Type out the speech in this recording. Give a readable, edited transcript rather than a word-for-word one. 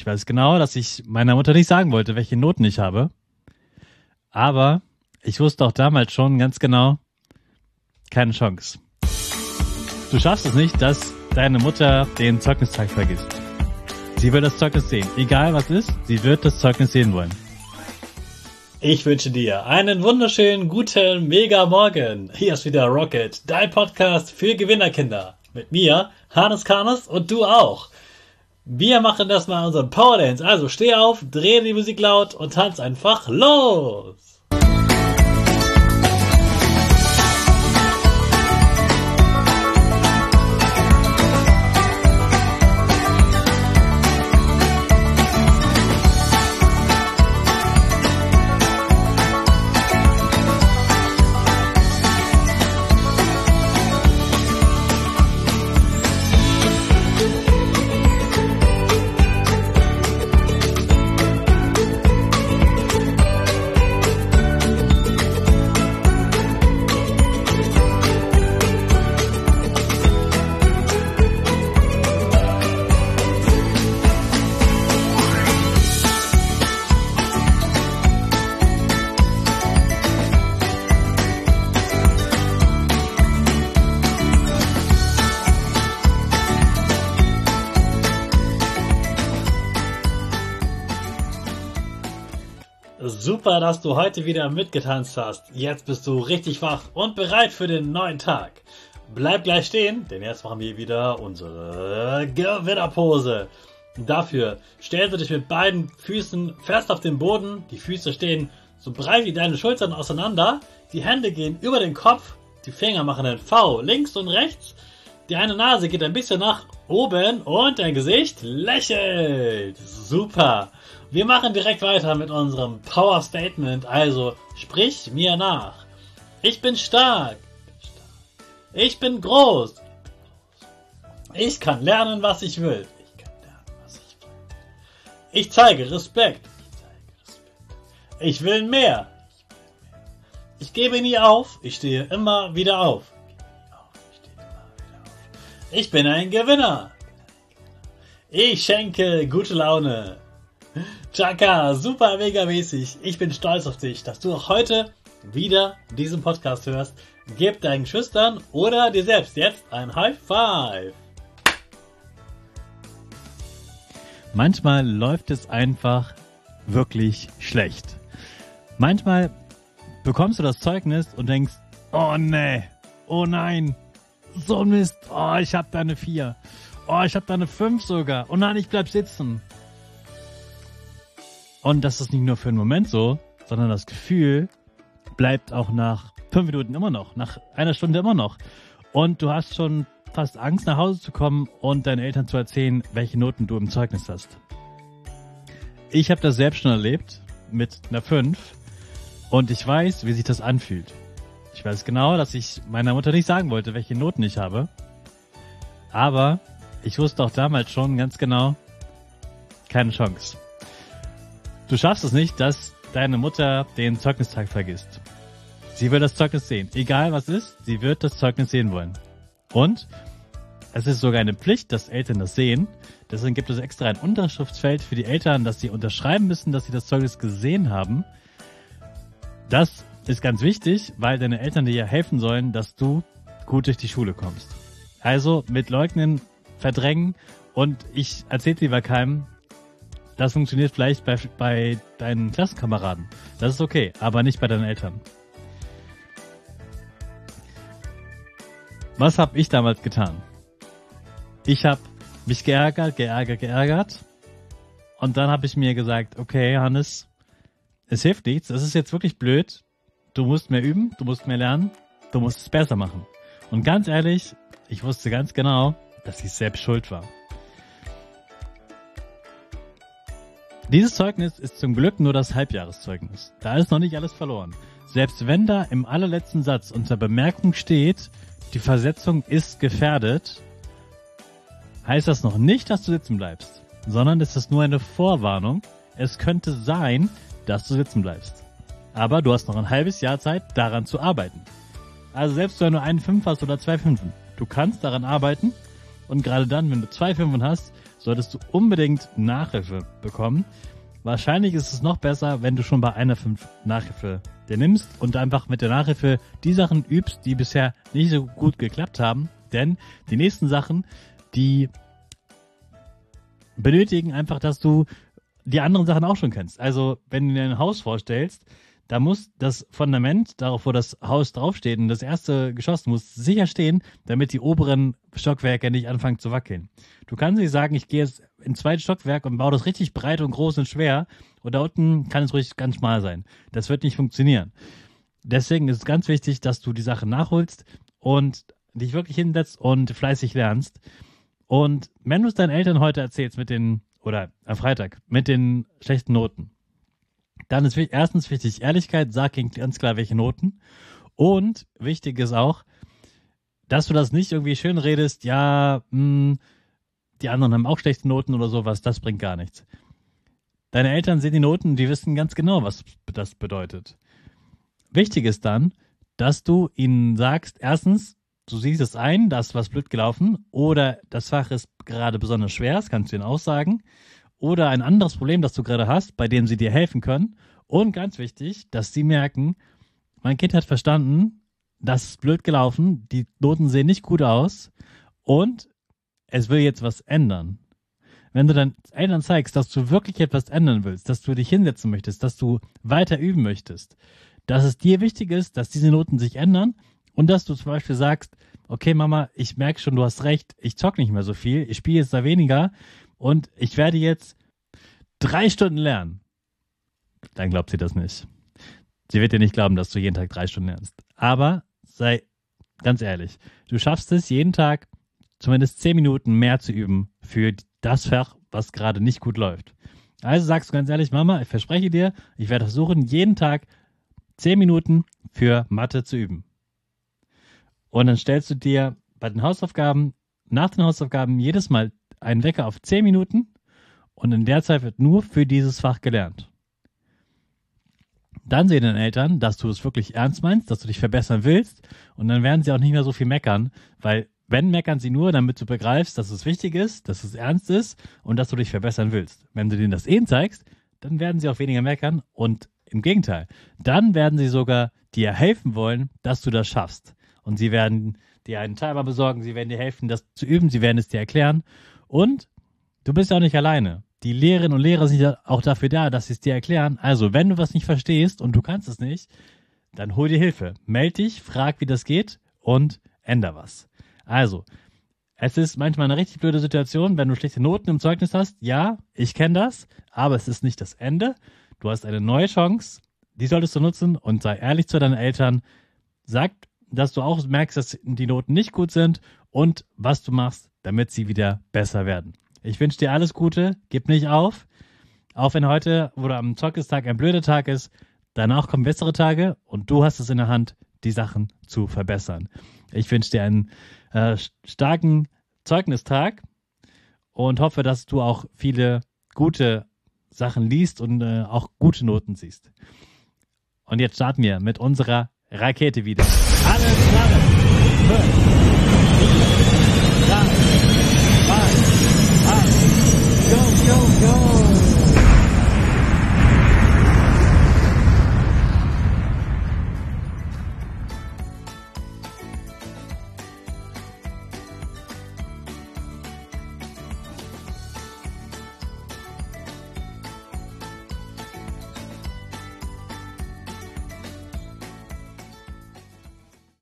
Ich weiß genau, dass ich meiner Mutter nicht sagen wollte, welche Noten ich habe. Aber ich wusste auch damals schon ganz genau, keine Chance. Du schaffst es nicht, dass deine Mutter den Zeugnistag vergisst. Sie will das Zeugnis sehen. Egal was ist, sie wird das Zeugnis sehen wollen. Ich wünsche dir einen wunderschönen, guten, mega Morgen. Hier ist wieder Rocket, dein Podcast für Gewinnerkinder. Mit mir, Hannes Karnes und du auch. Wir machen das mal unseren Power Dance. Also steh auf, dreh die Musik laut und tanz einfach los. Super, dass du heute wieder mitgetanzt hast. Jetzt bist du richtig wach und bereit für den neuen Tag. Bleib gleich stehen, denn jetzt machen wir wieder unsere Gewinnerpose. Dafür stellst du dich mit beiden Füßen fest auf den Boden. Die Füße stehen so breit wie deine Schultern auseinander. Die Hände gehen über den Kopf. Die Finger machen ein V links und rechts. Die eine Nase geht ein bisschen nach oben und dein Gesicht lächelt. Super. Wir machen direkt weiter mit unserem Power Statement. Also sprich mir nach. Ich bin stark. Ich bin groß. Ich kann lernen, was ich will. Ich zeige Respekt. Ich will mehr. Ich gebe nie auf. Ich stehe immer wieder auf. Ich bin ein Gewinner. Ich schenke gute Laune. Chaka, super mega mäßig. Ich bin stolz auf dich, dass du auch heute wieder diesen Podcast hörst. Gib deinen Schüchtern oder dir selbst jetzt ein High Five. Manchmal läuft es einfach wirklich schlecht. Manchmal bekommst du das Zeugnis und denkst, oh nee, oh nein, so ein Mist, oh ich hab da eine 4, oh ich hab da eine 5 sogar, oh nein, ich bleib sitzen. Und das ist nicht nur für einen Moment so, sondern das Gefühl bleibt auch nach 5 Minuten immer noch, nach einer Stunde immer noch. Und du hast schon fast Angst, nach Hause zu kommen und deinen Eltern zu erzählen, welche Noten du im Zeugnis hast. Ich habe das selbst schon erlebt mit einer 5 und ich weiß, wie sich das anfühlt. Ich weiß genau, dass ich meiner Mutter nicht sagen wollte, welche Noten ich habe. Aber ich wusste auch damals schon ganz genau, keine Chance. Du schaffst es nicht, dass deine Mutter den Zeugnistag vergisst. Sie will das Zeugnis sehen. Egal was ist, sie wird das Zeugnis sehen wollen. Und es ist sogar eine Pflicht, dass Eltern das sehen. Deswegen gibt es extra ein Unterschriftsfeld für die Eltern, dass sie unterschreiben müssen, dass sie das Zeugnis gesehen haben. Das ist ganz wichtig, weil deine Eltern dir ja helfen sollen, dass du gut durch die Schule kommst. Also mit Leugnen, Verdrängen und ich erzähle lieber keinem, das funktioniert vielleicht bei deinen Klassenkameraden. Das ist okay, aber nicht bei deinen Eltern. Was habe ich damals getan? Ich habe mich geärgert. Und dann habe ich mir gesagt, okay, Hannes, es hilft nichts. Es ist jetzt wirklich blöd. Du musst mehr üben, du musst mehr lernen, du musst es besser machen. Und ganz ehrlich, ich wusste ganz genau, dass ich selbst schuld war. Dieses Zeugnis ist zum Glück nur das Halbjahreszeugnis. Da ist noch nicht alles verloren. Selbst wenn da im allerletzten Satz unter Bemerkung steht, die Versetzung ist gefährdet, heißt das noch nicht, dass du sitzen bleibst, sondern es ist nur eine Vorwarnung. Es könnte sein, dass du sitzen bleibst. Aber du hast noch ein halbes Jahr Zeit, daran zu arbeiten. Also selbst wenn du einen 5 hast oder 2 Fünfen, du kannst daran arbeiten und gerade dann, wenn du 2 Fünfen hast, solltest du unbedingt Nachhilfe bekommen. Wahrscheinlich ist es noch besser, wenn du schon bei einer 5 Nachhilfe dir nimmst und einfach mit der Nachhilfe die Sachen übst, die bisher nicht so gut geklappt haben. Denn die nächsten Sachen, die benötigen einfach, dass du die anderen Sachen auch schon kennst. Also, wenn du dir ein Haus vorstellst, da muss das Fundament, darauf wo das Haus draufsteht, und das erste Geschoss muss sicher stehen, damit die oberen Stockwerke nicht anfangen zu wackeln. Du kannst nicht sagen, ich gehe jetzt ins zweite Stockwerk und baue das richtig breit und groß und schwer und da unten kann es ruhig ganz schmal sein. Das wird nicht funktionieren. Deswegen ist es ganz wichtig, dass du die Sachen nachholst und dich wirklich hinsetzt und fleißig lernst. Und wenn du es deinen Eltern heute erzählst oder am Freitag mit den schlechten Noten, dann ist erstens wichtig Ehrlichkeit, sag ihnen ganz klar, welche Noten. Und wichtig ist auch, dass du das nicht irgendwie schön redest, ja, die anderen haben auch schlechte Noten oder sowas, das bringt gar nichts. Deine Eltern sehen die Noten, die wissen ganz genau, was das bedeutet. Wichtig ist dann, dass du ihnen sagst, erstens, du siehst es ein, da ist was blöd gelaufen oder das Fach ist gerade besonders schwer, das kannst du ihnen auch sagen. Oder ein anderes Problem, das du gerade hast, bei dem sie dir helfen können. Und ganz wichtig, dass sie merken, mein Kind hat verstanden, das ist blöd gelaufen, die Noten sehen nicht gut aus und es will jetzt was ändern. Wenn du deinen Eltern zeigst, dass du wirklich etwas ändern willst, dass du dich hinsetzen möchtest, dass du weiter üben möchtest, dass es dir wichtig ist, dass diese Noten sich ändern und dass du zum Beispiel sagst, okay Mama, ich merke schon, du hast recht, ich zock nicht mehr so viel, ich spiele jetzt da weniger und ich werde jetzt 3 Stunden lernen. Dann glaubt sie das nicht. Sie wird dir nicht glauben, dass du jeden Tag 3 Stunden lernst. Aber sei ganz ehrlich, du schaffst es jeden Tag zumindest 10 Minuten mehr zu üben für das Fach, was gerade nicht gut läuft. Also sagst du ganz ehrlich, Mama, ich verspreche dir, ich werde versuchen, jeden Tag 10 Minuten für Mathe zu üben. Und dann stellst du dir bei den Hausaufgaben, nach den Hausaufgaben jedes Mal einen Wecker auf 10 Minuten und in der Zeit wird nur für dieses Fach gelernt. Dann sehen deine Eltern, dass du es wirklich ernst meinst, dass du dich verbessern willst und dann werden sie auch nicht mehr so viel meckern, weil wenn meckern sie nur, damit du begreifst, dass es wichtig ist, dass es ernst ist und dass du dich verbessern willst. Wenn du denen das zeigst, dann werden sie auch weniger meckern und im Gegenteil, dann werden sie sogar dir helfen wollen, dass du das schaffst. Und sie werden dir einen Timer besorgen, sie werden dir helfen, das zu üben, sie werden es dir erklären. Und du bist ja auch nicht alleine. Die Lehrerinnen und Lehrer sind ja auch dafür da, dass sie es dir erklären. Also, wenn du was nicht verstehst und du kannst es nicht, dann hol dir Hilfe. Meld dich, frag, wie das geht und änder was. Also, es ist manchmal eine richtig blöde Situation, wenn du schlechte Noten im Zeugnis hast. Ja, ich kenne das, aber es ist nicht das Ende. Du hast eine neue Chance, die solltest du nutzen und sei ehrlich zu deinen Eltern. Sag, dass du auch merkst, dass die Noten nicht gut sind und was du machst, damit sie wieder besser werden. Ich wünsche dir alles Gute, gib nicht auf. Auch wenn heute oder am Zeugnistag ein blöder Tag ist, danach kommen bessere Tage und du hast es in der Hand, die Sachen zu verbessern. Ich wünsche dir einen starken Zeugnistag und hoffe, dass du auch viele gute Sachen liest und auch gute Noten siehst. Und jetzt starten wir mit unserer Rakete wieder. Alles klar.